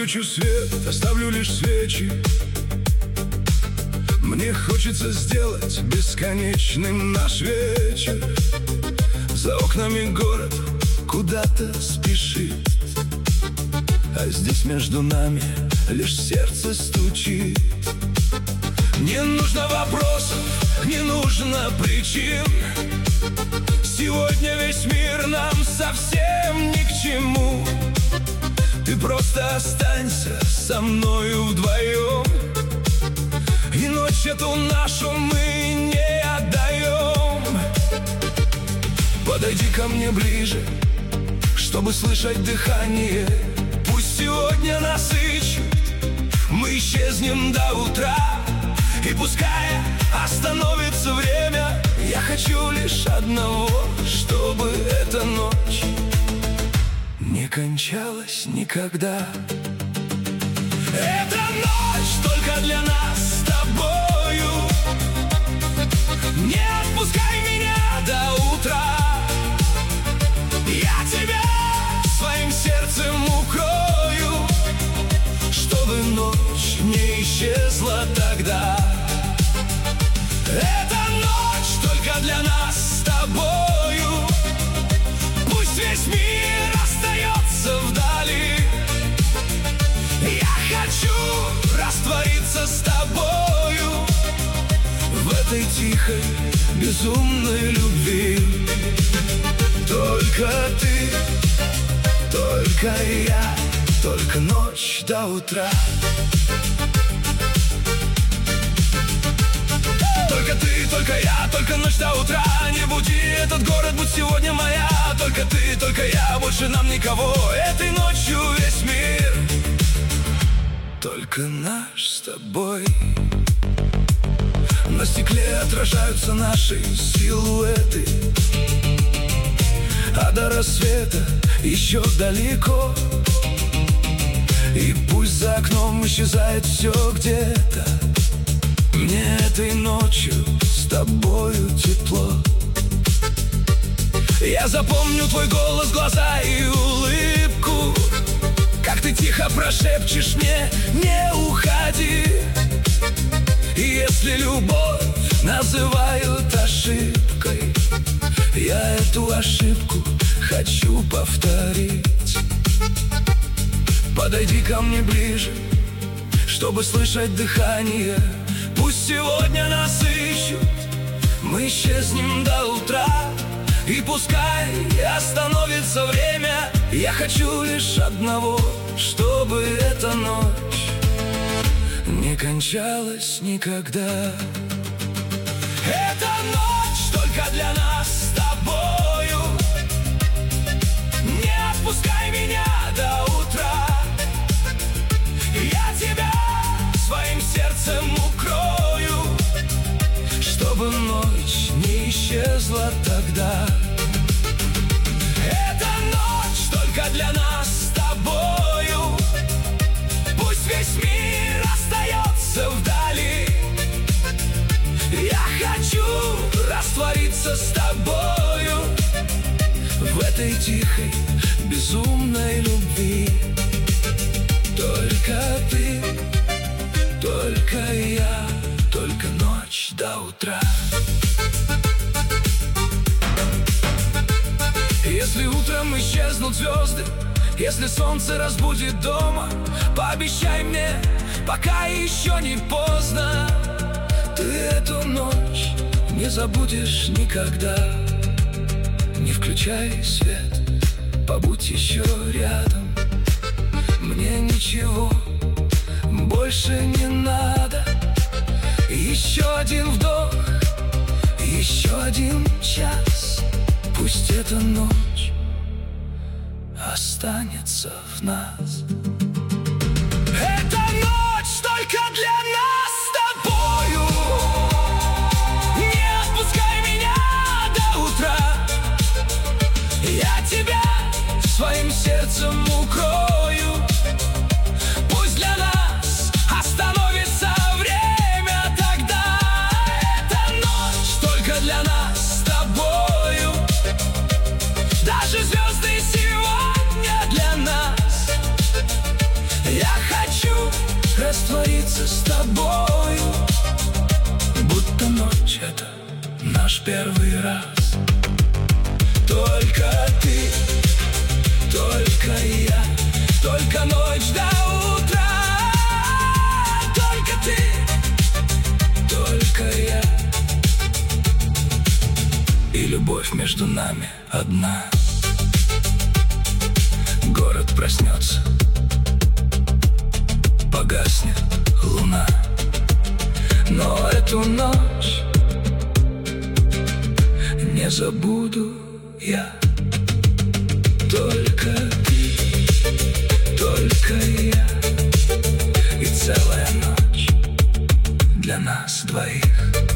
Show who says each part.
Speaker 1: Выключу свет, оставлю лишь свечи. Мне хочется сделать бесконечным наш вечер. За окнами город куда-то спешит, а здесь между нами лишь сердце стучит. Не нужно вопросов, не нужно причин. Сегодня весь мир нам совсем ни к чему. Ты просто останься со мною вдвоем, и ночь эту нашу мы не отдаем. Подойди ко мне ближе, чтобы слышать дыхание. Пусть сегодня нас ищут, мы исчезнем до утра. И пускай остановится время, я хочу лишь одного, чтобы эта ночь не кончалась никогда. Эта ночь только для нас с тобою. Не отпускай меня до утра. Я тебя своим сердцем укрою, чтобы ночь не исчезла тогда. Эта ночь только для нас с тобою. Пусть весь мир остается вдали. Я хочу раствориться с тобою в этой тихой, безумной любви. Только ты, только я, только ночь до утра. Только ты, только я, только ночь до утра. Не буди этот город, будь сегодня моя. Только ты, только я, больше нам никого. Этой ночью весь мир только наш с тобой. На стекле отражаются наши силуэты, а до рассвета еще далеко. И пусть за окном исчезает все где-то, мне этой ночью с тобою тепло. Я запомню твой голос, глаза и улыбку, как ты тихо прошепчешь мне: не уходи. И если любовь называют ошибкой, я эту ошибку хочу повторить. Подойди ко мне ближе, чтобы слышать дыхание. Пусть сегодня нас ищут, мы исчезнем до утра. И пускай остановится время, я хочу лишь одного, чтобы эта ночь не кончалась никогда. Эта ночь только для нас с тобою. Не отпускай меня до утра. Я тебя своим сердцем укрою, чтобы ночь не исчезла тогда. Эта ночь только для нас с тобою. Пусть весь мир остается вдали. Я хочу раствориться с тобою в этой тихой, безумной любви. Только ты, только я, только ночь до утра. Если утром исчезнут звезды, если солнце разбудит дома, пообещай мне, пока еще не поздно, ты эту ночь не забудешь никогда. Не включай свет, побудь еще рядом. Мне ничего больше не надо. Еще один вдох, еще один час. Пусть эта ночь останется в нас. Эта ночь только для нас с тобою. Не отпускай меня до утра. Я тебя своим сердцем укрою. Пусть для нас остановится время тогда. Эта ночь только для нас с тобою. Даже звезды сегодня для нас. Я просыпаться с тобою, будто ночь — это наш первый раз. Только ты, только я, только ночь до утра. Только ты, только я, и любовь между нами одна. Город проснется, погаснет луна, но эту ночь не забуду я. Только ты, только я, и целая ночь для нас двоих.